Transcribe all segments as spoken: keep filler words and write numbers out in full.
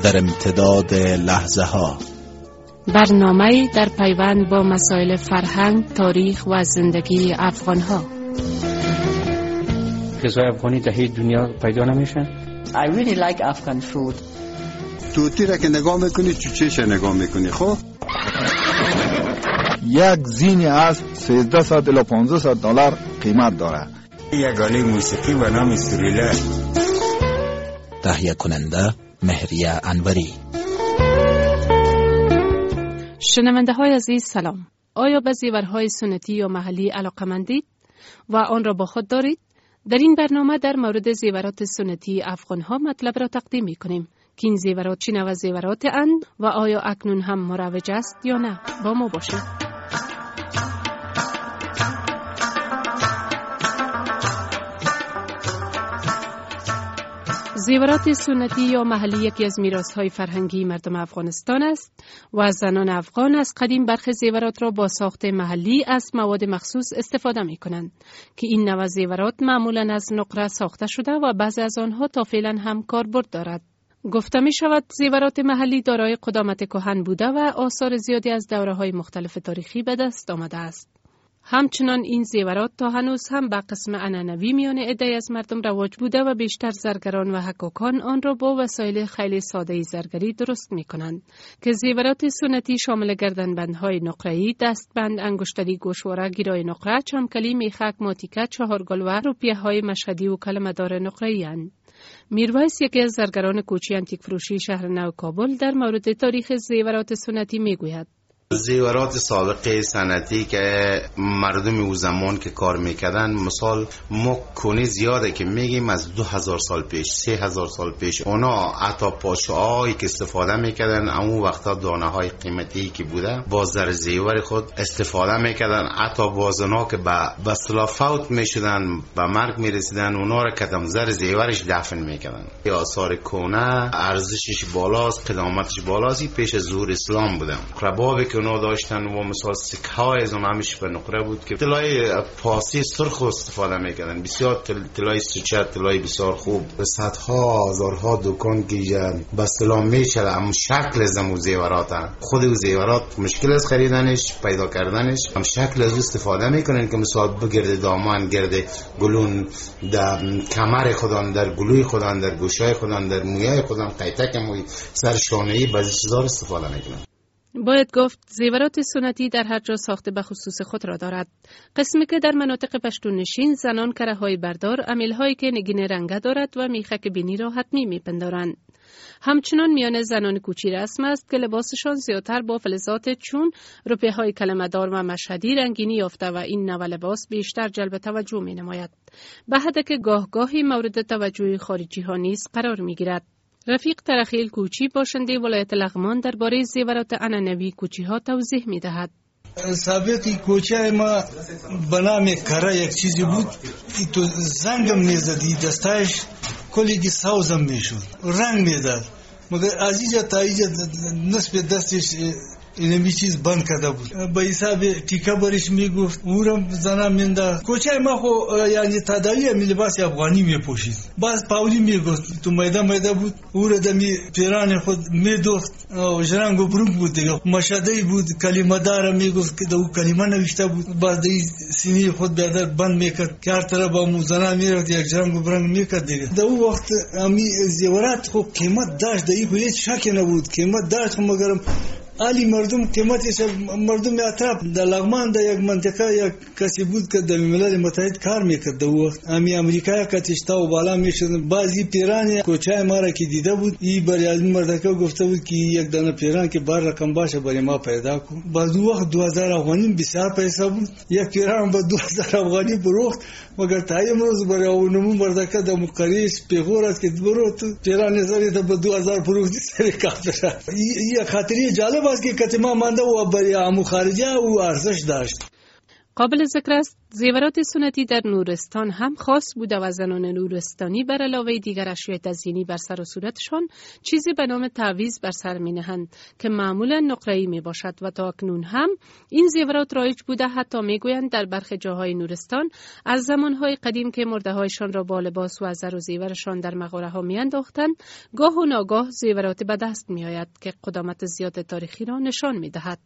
در امتداد لحظه ها. برنامه در پیوند با مسائل فرهنگ، تاریخ و زندگی افغان ها. غذای افغانی در هیچ دنیا پیدا نمیشه. I really like Afghan food. توتی را که نگاه میکنی چوچهش نگاه میکنی. خب یک زین اسب سیزده صد الی پانزده صد دلار قیمت داره. یک آله موسیقی به نام سوریله. تهیه کننده مهریه انوری. شنونده های عزیز سلام. آیا به زیورهای سنتی یا محلی علاقه‌مندید و آن را با خود دارید؟ در این برنامه در مورد زیورات سنتی افغان ها مطلب را تقدیم می کنیم که این زیورات چه نوع زیورات اند و آیا اکنون هم مروج است یا نه. با ما باشید. زیورات سنتی یا محلی یکی از میراث‌های فرهنگی مردم افغانستان است و زنان افغان از قدیم برخی زیورات را با ساخت محلی از مواد مخصوص استفاده می‌کنند که این نوع زیورات معمولاً از نقره ساخته شده و بعضی از آنها تا فعلا هم کاربرد دارد. گفته می شود زیورات محلی دارای قدامت کهن بوده و آثار زیادی از دوره‌های مختلف تاریخی به دست آمده است. همچنان این زیورات تا هنوز هم به قسم عنعنوی میان عده‌ای از مردم رواج بوده و بیشتر زرگران و حکاکان آن را با وسایل خیلی ساده زرگری درست می کنند که زیورات سنتی شامل گردنبندهای نقره‌ای، دستبند، انگشتری، گوشواره، گیرای نقره، چمکلی، میخک، ماتیکه، چهارگل و روپیه‌های مشهدی و کلمه‌دار نقره‌ای اند. میرویس یکی از زرگران کوچی انتیک فروشی شهر نو کابل در مورد تاریخ زیورات سنتی میگوید: زیورات سابقه سنتی که مردم او زمان که کار میکردن، مثال ما کنی زیاده که میگیم از دو هزار سال پیش، سه هزار سال پیش، اونا حتی پاشه‌هایی که استفاده میکردن اون وقتا دانه های قیمتی که بوده با زر زیور خود استفاده میکردن. حتی بازنا که به اصطلاح فوت میشدن، به مرگ میرسیدن، اونا را کدام زر زیورش دفن میکردن. آثار کهنه ارزشش بالاست، قدامتش بالاست، پیش از ظهور اسلام بوده. ربابی که اونا داشتن و مثال سکه های از اون همیشه به نقره بود که طلای پاسی سرخ استفاده میکردن، بسیار طلای سوچه، طلای بسیار خوب. صدها هزارها دکان که به اصطلاح میشه هم شکل از اون زیورات، خود اون زیورات مشکل از خریدنش، پیدا کردنش، هم شکل از استفاده میکنن که مثال بگرد دامان، گرد گلون در کمر خودان، در گلوی خودان، در گوشای خودان، در مویای خودان، قیتک موی، سر شانه‌ای، بعضی چیزا رو استفاده میکنن. باید گفت زیورات سنتی در هر جا ساخته به خصوص خود را دارد. قسمی که در مناطق پشتون نشین زنان کره‌های بردار، امیل‌هایی که نگین رنگه دارد و میخک بینی را حتمی میپندارند. همچنان میان زنان کوچی رسم است که لباسشان زیادتر با فلزات چون روپیه‌های کلمه‌دار و مشهدی رنگینی یافته و این نوع لباس بیشتر جلب توجه می‌نماید، به حدی که گاه گاهی مورد توجه خارجی‌ها نیز قرار می‌گیرد. رفیق ترخیل کوچی باشنده ولایت لغمان درباره زیورات عنعنوی کوچی ها توضیح می دهد. سابقی کوچه ما به نام کره یک چیزی بود، تو زنگم میزدی دستایش کلیگی سوزم میشد، رنگ میداد، مگر از اینجا تا اینجا نصف دستش اینمی چیز بند کرده بود. به حساب تیکه برش میگفت اورم زنم منده. کوچه ما خو یعنی تداوی می لباس افغانی میپوشید. باز پاولی میگفت تو میدان میدان بود، اور دمی پیران خود میدوخت و جرنگ و برنگ بود دیگه. مشهدی بود، کلمه دار میگفت که دو کلمه نوشته بود. باز دی سینی خود بیادر بند میکرد که هر طرف با موزنا میرفت یک جرنگ و برنگ میکرد دیگه. دو وقت امی زیورات خو قیمت داشت، دی خو هیچ شکی نبود، قیمت داشت، مگرم علی مردم قیمتش مردم اطراف در لغمان در یک منطقه یک کسی بود که در ملل متحد کار میکرد. در وقت امی امریکا کتشتا و بالا میشدن. بعضی پیران کوچه ما را که دیده بود، این برای از مردکه گفته بود که یک دانه پیران که بار رقم باشه برای ما پیدا کن. بعد وقت دو هزار افغانی بسیار پیسه بود. یک پیران با دو هزار افغانی بروخت، مگر تا امروز برای اونمون مردکه در مقریش پیغور است که برو تو پیران نظری تا با دو هزار فروختی سر کافر. این خاطری جالب است که کتما مانده و برای عمو خارجه و ارزش داشت. قابل ذکر است زیورات سنتی در نورستان هم خاص بوده و زنان نورستانی بر علاوه دیگر اشیاء تزیینی بر سر و صورتشان چیزی به نام تعویض بر سر می‌نهند که معمولا نقره‌ای میباشد و تا اکنون هم این زیورات رایج بوده. حتی میگویند در برخی جاهای نورستان از زمانهای قدیم که مرده‌هایشان را با لباس و زر و زیورشان در مغاره‌ها میانداختند، گاه و ناگاه زیورات به دست میآید که قدامت زیاد تاریخی را نشان میدهد.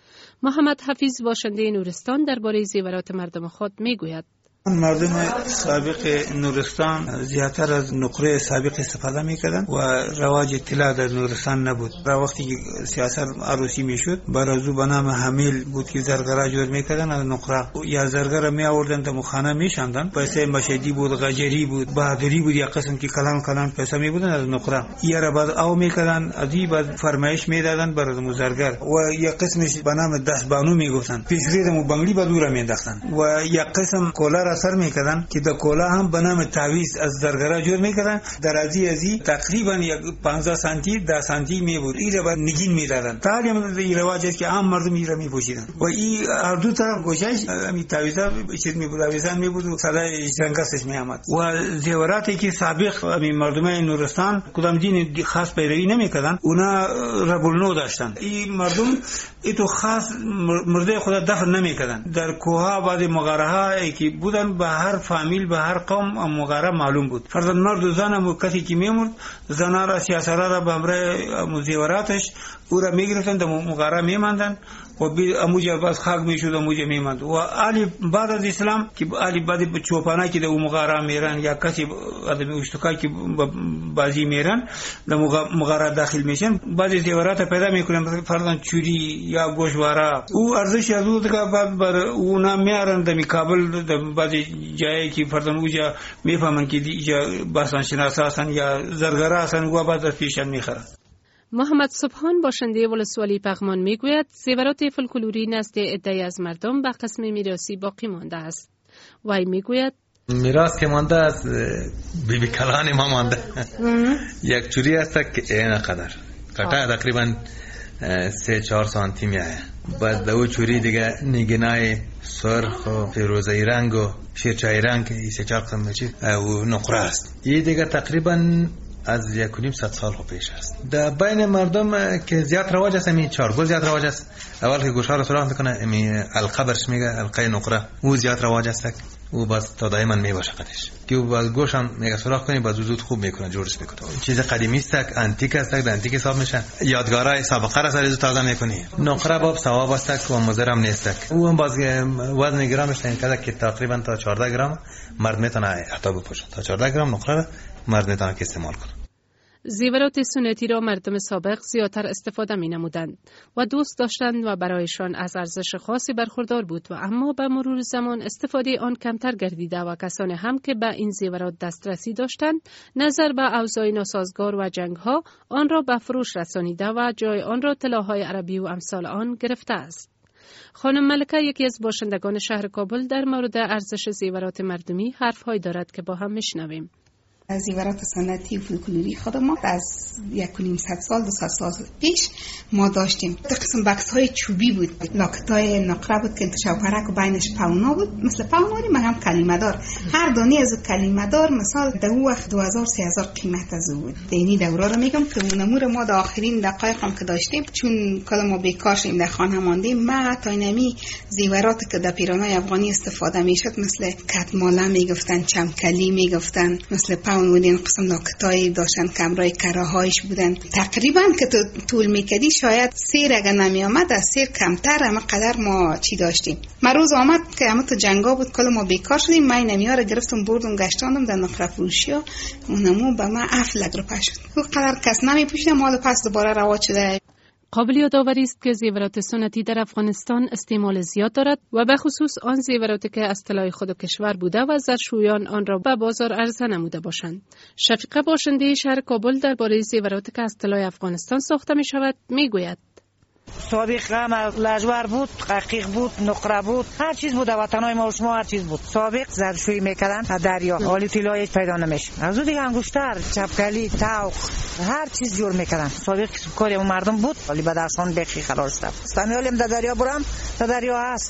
محمد حفیظ باشنده نورستان درباره زیورات مردم خود میگوید: مردم سابق نورستان زیادتر از نقره سابق استفاده میکردن و رواج طلا در نورستان نبود. را وقتی که سیاست عروسی میشد برازو به نام حمیل بود که زرگرا جور میکردن از نقره، یا زرگرا می آوردن تا مخانه میشاندن. پیسه مشهدی بود، غجری بود، بهادری بود، یا قسم که کلان کلان پیسه میبودن از نقره. یا را بعد او میکردن ادی بعد فرمایش میدادن برای مزرگر، و یا قسمش به نام دستبانو میگفتن، پیشریدمو بنگلی به دور مینداختن، و یا قسم کولار اثر میکردن که د کولا هم به نام تعویض از زرگرا جور میکردن. در ازی ازی تقریبا یک پانزده سانتی ده سانتی می بود. این رو نگین میدادن. تعلیم این رواج است که عام مردم این رو میپوشیدن و این هر دو طرف گوشش می تعویضا چیز می بود، تعویضا می بود و صدای جنگسش می آمد. و زیوراتی که سابق همین مردم نورستان کدام دین خاص پیروی نمیکردن، اونا ربولنو داشتن. این مردم ایتو خاص مرده خدا دفن نمیکردن. در کوها بعد مغاره ها که بودن به هر فامیل به هر قوم مغاره معلوم بود. فرضاً مرد و زن هم کسی که میمرد زنها را سیاسرا را به همراه زیوراتش او را میگرفتن در مغاره میماندن و اموجه باز خاک میشد اموجه میماند. و علی بعد از اسلام که علی بعد چوپانا که در مغاره میرن یا کسی آدمی اشتکا که بازی میرن در مغاره داخل میشن، بعضی زیورات پیدا میکنن فرضاً چوری یا گوشواره. او ارزش از او دیگه بعد بر اونا میارن در کابل در بعضی جایی که فرضاً اوجا میفهمن که اینجا باستان شناسا هستن یا زرگرا هستن و بعد از پیشن میخرن. محمد سبحان باشنده ولسوالی پغمان میگوید زیورات فولکلوری نزد عده‌ای از مردم به قسم میراثی باقی مانده است. وی میگوید میراث که مانده از بی بی کلان ما مانده. یک چوری است که این قدر قطعه تقریبا سه چهار سانتی میایه. بعد دو چوری دیگه نگینای سرخ و فیروزه‌ای رنگ و شیرچای رنگ که سه چهار قسم میشه و نقره است. این دیگه تقریبا از یک و نیم صد سال پیش است. در بین مردم که زیاد رواج است همین چارگل زیاد رواج است. اول که گوشها رو سراغ میکنه همین القبرش میگه القای نقره او زیاد رواج است. او باز تا دائما میباشه قدش که او باز گوش هم میگه سراغ کنی باز زود خوب میکنه جورش میکنه. چیز قدیمی است، انتیک است، در انتیک حساب میشه. یادگارای سابقه را سر تازه میکنی. نقره باب ثواب است و مضر هم نیست. او هم باز وزن گرامش تا که تقریبا تا چهارده گرم مرد میتونه عطا بپوشه. تا چهارده گرم نقره مرد میتونه که استعمال کنه. زیورات سنتی را مردم سابق زیادتر استفاده می نمودند و دوست داشتند و برایشان از ارزش خاصی برخوردار بود و اما به مرور زمان استفاده آن کمتر گردیده و کسانی هم که به این زیورات دسترسی داشتند نظر به اوضاع ناسازگار و جنگ ها آن را به فروش رسانیده و جای آن را طلاهای عربی و امثال آن گرفته است. خانم ملکه یکی از باشندگان شهر کابل در مورد ارزش زیورات مردمی حرف‌هایی دارد که با هم میشنویم. از زیورات سنتی فولکلوری خود ما از یک و نیم صد سال دو صد سال پیش ما داشتیم. در قسم بکس های چوبی بود، لاکتای نقره بود که انتشابرک و بینش پاونا بود، مثل پاوناری من هم کلمه دار. هر دانی از کلمه دار مثال در اون وقت دو هزار سه هزار قیمت از او بود. دینی دوره رو میگم که اونمور ما در آخرین دقایق هم که داشتیم چون کلا ما بیکار شدیم در خانه ماندیم، ما تا اینمی زیورات که در پیرانای افغانی استفاده میشد مثل کتماله میگفتن، چمکلی میگفتن، مثل اون بودین قسم لاکتایی داشتن، کمرای کراهایش بودن. تقریبا که تو طول میکدی شاید سیر اگر نمی آمد از سیر کمتر اما قدر ما چی داشتیم. ما روز آمد که اما تو جنگا بود کل ما بیکار شدیم، من نمیاره گرفتم بردم گشتاندم در نقره فروشی ها اونمو به من افلک رو پشت او قدر کس نمی پوشیدم. مال پس دوباره رواج شده. قابل یادآوری است که زیورات سنتی در افغانستان استعمال زیاد دارد و به خصوص آن زیوراتی که از طلای خود کشور بوده و زرشویان آن را به بازار عرضه نموده باشند. شفیقه باشنده شهر کابل درباره زیوراتی که از طلای افغانستان ساخته می شود می گوید. سابق هم لجور بود، قیق بود، نقره بود، هر چیز بود. وطنای ما و شما هر چیز بود. سابق زرشویی میکردن از دریا، حالی طلا هیچ پیدا نمیشه. از اون دیگه انگشتر، چپکلی، تاوق، هر چیز جور میکردن. سابق کاری مردم بود، ولی بعد از آن بخی خلاص شد. استعمالیم در دریا برام، در دریا هست.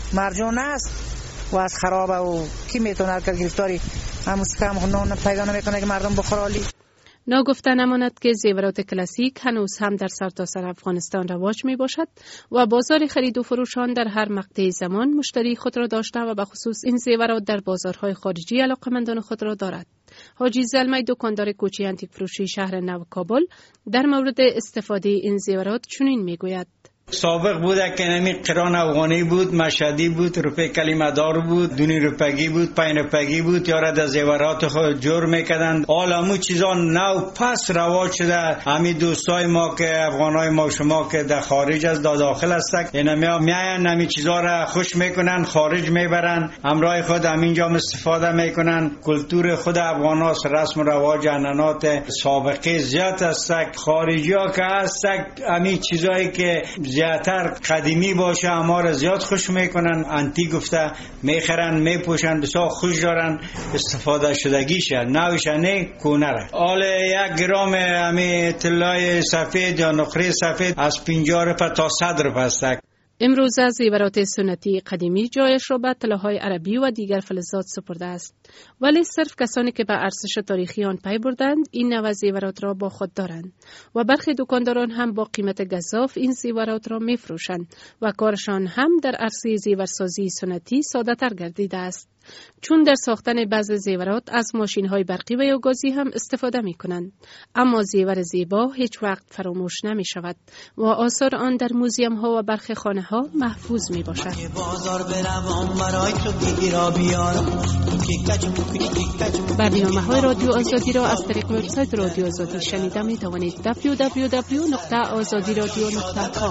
مرجان است و از خرابه و کی میتونه که گرفتاری همون کم نان پیدا نمیکنه که مردم بخورالی. ناگفته نماند که زیورات کلاسیک هنوز هم در سرتاسر افغانستان رواج می باشد و بازار خرید و فروش آن در هر مقطع زمان مشتری خود را داشته و به خصوص این زیورات در بازارهای خارجی علاقمندان خود را دارد. حاجی زلمی دکاندار کوچه انتیک فروشی شهر نو کابل در مورد استفاده این زیورات چنین می گوید: سابق بوده که نمی قران افغانی بود، مشهدی بود، روپی کلمه دار بود، دونی روپگی بود، پنج روپگی بود، یارا در زیورات خود جور میکردند. حالا همو چیزا نو پس رواج شده. همین دوستای ما که افغانای ما شما که در خارج از داخل هستند، اینا میاین همین چیزا را خوش میکنن، خارج میبرن، همراه خود همینجا استفاده میکنن. کلتور خود افغاناست، رسم و رواج عنعنات سابقه زیاد است. خارجیا که هست همین چیزایی که زیادتر قدیمی باشه اما را زیاد خوش میکنن، انتی گفته میخرن، میپوشن، بسیار خوش دارن، استفاده شدگیشه، نوشه نه کونره. حال یک گرام همی طلای سفید یا نقره سفید از پنجاه روپه تا صد روپه است. امروزه زیورات سنتی قدیمی جایش را به طلاهای عربی و دیگر فلزات سپرده است، ولی صرف کسانی که به ارزش تاریخی آن پی بردند این نوع زیورات را با خود دارند و برخی دکانداران هم با قیمت گزاف این زیورات را می‌فروشند و کارشان هم در عرصه زیورسازی سنتی ساده‌تر گردیده است، چون در ساختن بعض زیورات از ماشین‌های برقی و یا گازی هم استفاده می‌کنند. اما زیور زیبا هیچ وقت فراموش نمی‌شود و آثار آن در موزیم‌ها و برخی خانه‌ها محفوظ می‌باشد. برنامه‌های رادیو آزادی را از طریق وبسایت رادیو آزادی شنیده می‌توانید. دبلیو دبلیو دبلیو دات آزادی رادیو دات کام.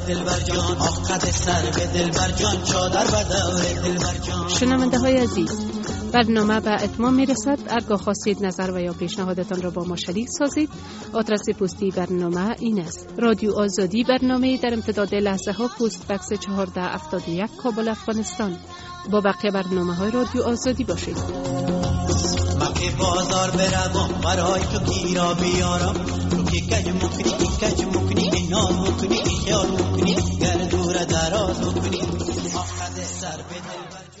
شنونده های عزیز، برنامه به اتمام میرسد. اگر خواستید نظر و یا پیشنهادتان را با ما شریک سازید، آدرس پستی برنامه این است: رادیو آزادی، برنامه در امتداد لحظه ها، پست بکس چهارده هفتاد و یک، کابل، افغانستان. با بقیه برنامه های رادیو آزادی باشید. من که بازار بروم برای تو گیرا بیارم، تو که کج مکنی کج مکنی اینال مکنی خیال مکنی گر دور دراز مکنی آخد سر به دل